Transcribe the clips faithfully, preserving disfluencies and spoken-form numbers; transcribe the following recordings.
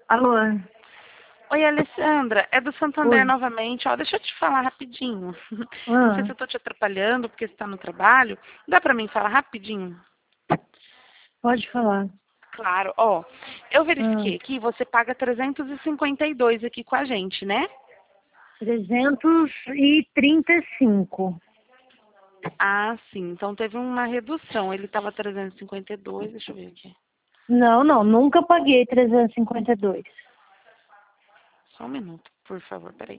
Alô? Oi, Alessandra, é do Santander Oi. novamente. Ó, deixa eu te falar rapidinho. Não sei se Ah, eu estou te atrapalhando porque você está no trabalho. Dá para mim falar rapidinho? pode falar. Claro. Ó, eu Ah, verifiquei aqui, você paga trezentos e cinquenta e dois aqui com a gente, né? trezentos e trinta e cinco. Ah, sim. Então teve uma redução. Ele estava trezentos e cinquenta e dois, deixa eu ver aqui. Não, não, nunca paguei trezentos e cinquenta e dois. Só um minuto, por favor, peraí.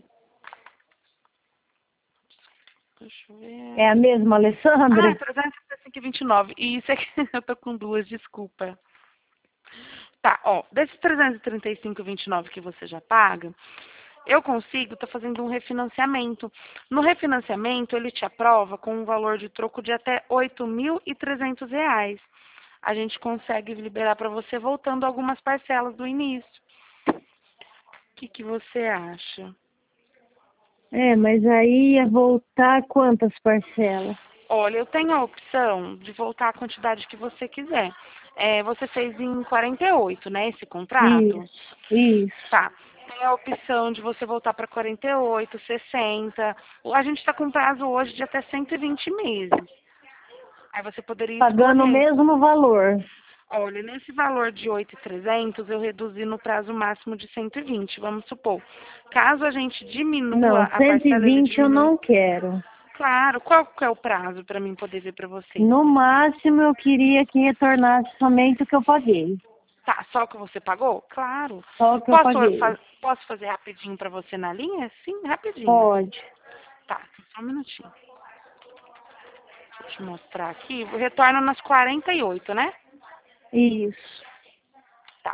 Deixa eu É ver. a mesma Ah, é Alessandra? trezentos e trinta e cinco e vinte e nove. E isso aqui, eu tô com duas, desculpa. Tá, ó, desses trezentos e trinta e cinco e vinte e nove que você já paga, eu consigo estar fazendo um refinanciamento. No refinanciamento, ele te aprova com um valor de troco de até oito mil e trezentos reais. A gente consegue liberar para você voltando algumas parcelas do início. O que, que você acha? É, mas aí ia voltar quantas parcelas? Olha, eu tenho a opção de voltar a quantidade que você quiser. É, você fez em quarenta e oito, né, esse contrato? Isso, isso. Tá. Tem a opção de você voltar para quarenta e oito, sessenta. A gente está com prazo hoje de até cento e vinte meses. Aí você poderia Pagando o escolher. mesmo valor. Olha, nesse valor de oito mil e trezentos, eu reduzi no prazo máximo de cento e vinte, vamos supor. Caso a gente diminua Não, a cento e parcela, ele vinte eu diminui. não quero. Claro, qual que é o prazo para mim poder ver para você? No máximo eu queria que retornasse somente o que eu paguei. Tá, só o que você pagou? Claro. Só o que eu Posso, paguei. fa- posso fazer rapidinho para você na linha? Sim, rapidinho. Pode. Tá, só um minutinho. Deixa eu te mostrar aqui. Retorna nas quarenta e oito, né? Isso. Tá.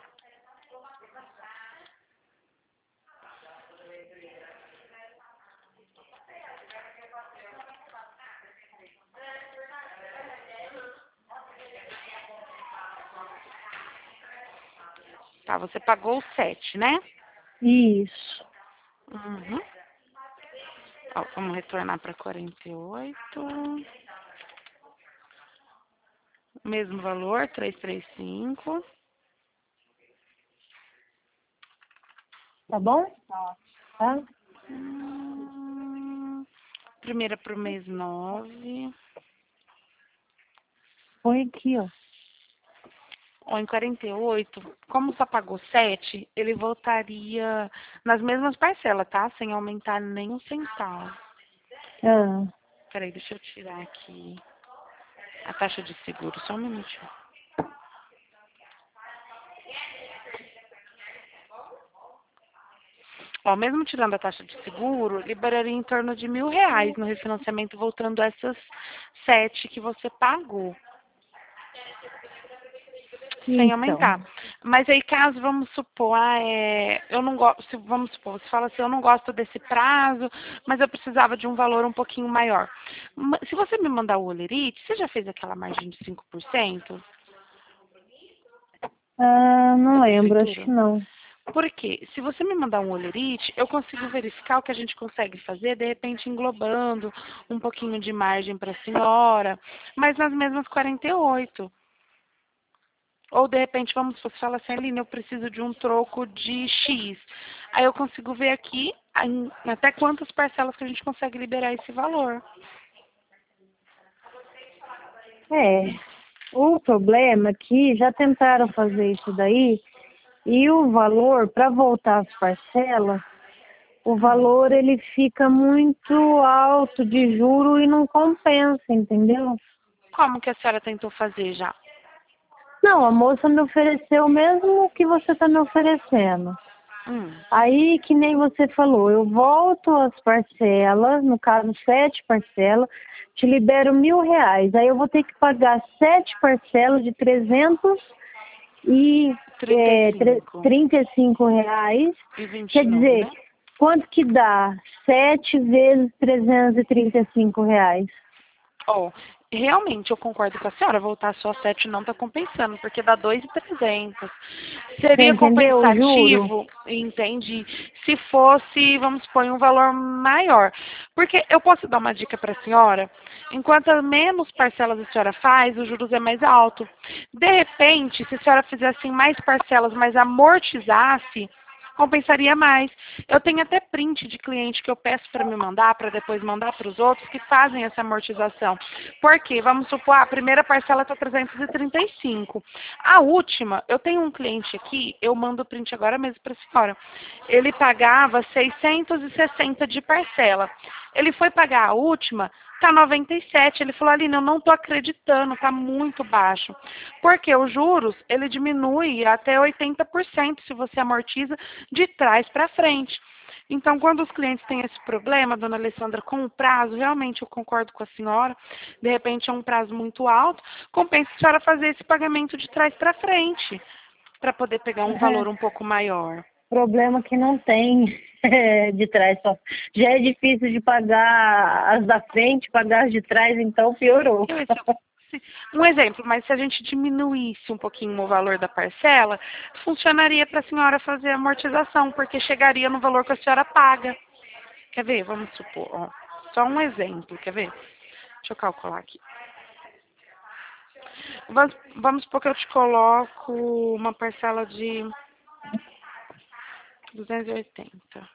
Tá, você pagou sete, né? Isso. Uhum. Ó, vamos retornar para quarenta e oito. Mesmo valor, trezentos e trinta e cinco. Tá bom? Tá? Hum, primeira pro mês nove. Põe aqui, ó. Ou em quarenta e oito, como só pagou sete, ele voltaria nas mesmas parcelas, tá? Sem aumentar nem um centavo. Ah, Peraí, deixa eu tirar aqui a taxa de seguro, só um minutinho. Ó, mesmo tirando a taxa de seguro, liberaria em torno de mil reais no refinanciamento, voltando essas sete que você pagou, sem então. aumentar. Mas aí, caso, vamos supor, ah, é, eu não gosto, vamos supor, você fala assim, eu não gosto desse prazo, mas eu precisava de um valor um pouquinho maior. Ma- Se você me mandar o Olerite, você já fez aquela margem de cinco por cento Ah, da não lembro, acho prefeitura? que não. Porque se você me mandar um olerite, eu consigo verificar o que a gente consegue fazer, de repente englobando um pouquinho de margem para a senhora, mas nas mesmas quarenta e oito. Ou de repente, vamos, você fala assim, Aline, eu preciso de um troco de X. Aí eu consigo ver aqui em- até quantas parcelas que a gente consegue liberar esse valor. É, o problema é que já tentaram fazer isso daí e o valor, para voltar às parcelas, o Hum. valor ele fica muito alto de juro e não compensa, entendeu? Como que a senhora tentou fazer já? Não, a moça me ofereceu o mesmo que você está me oferecendo. Hum. Aí, que nem você falou, eu volto as parcelas, no caso, sete parcelas, te libero mil reais. Aí eu vou ter que pagar sete parcelas de trezentos e trinta e é, tre- cinco trinta e cinco reais. e vinte Quer e nove, dizer, né? quanto que dá? Sete vezes trezentos e trinta e cinco reais. Ó, realmente eu concordo com a senhora, voltar só a sete não está compensando, porque dá dois mil e trezentos. Seria entendeu? O juro. compensativo, entende? Se fosse, vamos supor, um valor maior. Porque eu posso dar uma dica para a senhora? Enquanto menos parcelas a senhora faz, os juros é mais alto. De repente, se a senhora fizesse mais parcelas, mas amortizasse, compensaria mais. Eu tenho até print de cliente que eu peço para me mandar, para depois mandar para os outros, que fazem essa amortização. Por quê? Vamos supor, a primeira parcela está trezentos e trinta e cinco. A última, eu tenho um cliente aqui, eu mando o print agora mesmo para a senhora. Ele pagava seiscentos e sessenta de parcela. Ele foi pagar a última, tá noventa e sete. Ele falou, Aline, eu não tô acreditando, tá muito baixo. Porque os juros, ele diminui até oitenta por cento se você amortiza de trás para frente. Então, quando os clientes têm esse problema, dona Alessandra, com o prazo, realmente eu concordo com a senhora, de repente é um prazo muito alto, compensa a senhora fazer esse pagamento de trás para frente, para poder pegar um valor um pouco maior. Problema que não tem de trás só. Já é difícil de pagar as da frente, pagar as de trás, então piorou. Um exemplo, mas se a gente diminuísse um pouquinho o valor da parcela, funcionaria para a senhora fazer a amortização, porque chegaria no valor que a senhora paga. Quer ver? Vamos supor, ó, só um exemplo, quer ver? Deixa eu calcular aqui. Vamos, vamos supor que eu te coloco uma parcela de duzentos e oitenta.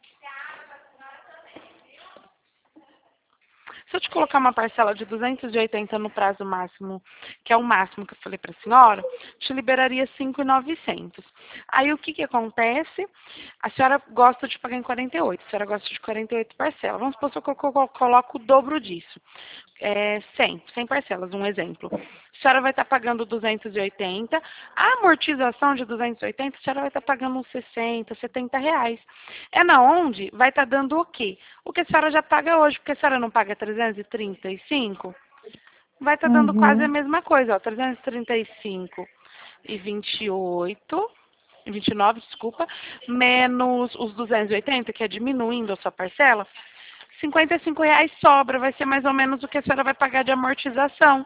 Se eu te colocar uma parcela de duzentos e oitenta no prazo máximo, que é o máximo que eu falei para a senhora, te liberaria cinco mil e novecentos. Aí o que que acontece? A senhora gosta de pagar em quarenta e oito, a senhora gosta de quarenta e oito parcelas. Vamos supor que eu coloco o dobro disso. É cem, cem parcelas, um exemplo. A senhora vai estar pagando duzentos e oitenta, a amortização de duzentos e oitenta, a senhora vai estar pagando uns sessenta, setenta reais. É na onde vai estar dando o quê? O que a senhora já paga hoje, porque a senhora não paga trezentos e trinta e cinco, vai estar dando quase a Uhum. mesma coisa, ó, trezentos e trinta e cinco e vinte e oito, vinte e nove, desculpa, menos os duzentos e oitenta, que é diminuindo a sua parcela, cinquenta e cinco reais sobra, vai ser mais ou menos o que a senhora vai pagar de amortização.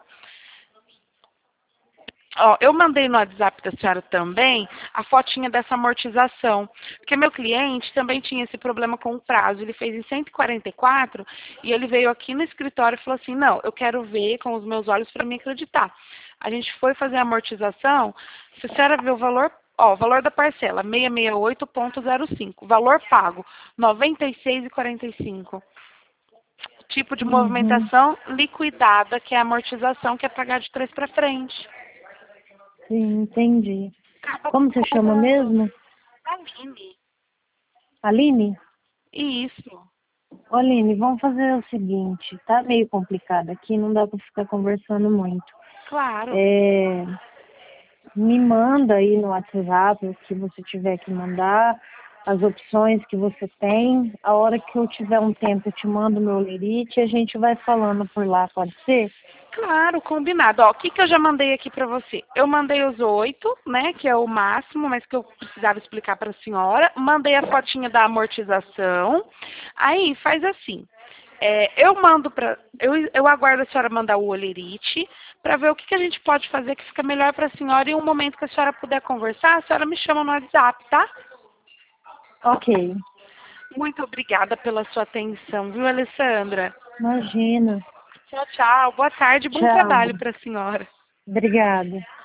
Ó, eu mandei no WhatsApp da senhora também a fotinha dessa amortização, porque meu cliente também tinha esse problema com o prazo. Ele fez em cento e quarenta e quatro e ele veio aqui no escritório e falou assim, não, eu quero ver com os meus olhos para me acreditar. A gente foi fazer a amortização, se a senhora vê o valor, ó, o valor da parcela, seiscentos e sessenta e oito vírgula zero cinco, valor pago, noventa e seis reais e quarenta e cinco. Tipo de Uhum. movimentação liquidada, que é a amortização, que é pagar de trás para frente. Sim, entendi. Como você chama mesmo? Aline. Aline? Isso. Ô, Aline, vamos fazer o seguinte, tá meio complicado aqui, não dá para ficar conversando muito. Claro. É, me manda aí no WhatsApp o que você tiver que mandar, as opções que você tem. A hora que eu tiver um tempo, eu te mando o meu lerite e a gente vai falando por lá, pode ser? Claro, combinado. Ó, o que, que eu já mandei aqui para você? Eu mandei os oito, né, que é o máximo, mas que eu precisava explicar para a senhora. Mandei a fotinha da amortização. Aí, faz assim. É, eu mando para... Eu, eu aguardo a senhora mandar o olerite para ver o que, que a gente pode fazer que fica melhor para a senhora. E um momento que a senhora puder conversar, a senhora me chama no WhatsApp, tá? Ok. Muito obrigada pela sua atenção, viu, Alessandra? Imagina. Tchau, tchau. Boa tarde, bom Tchau. trabalho para a senhora. Obrigada.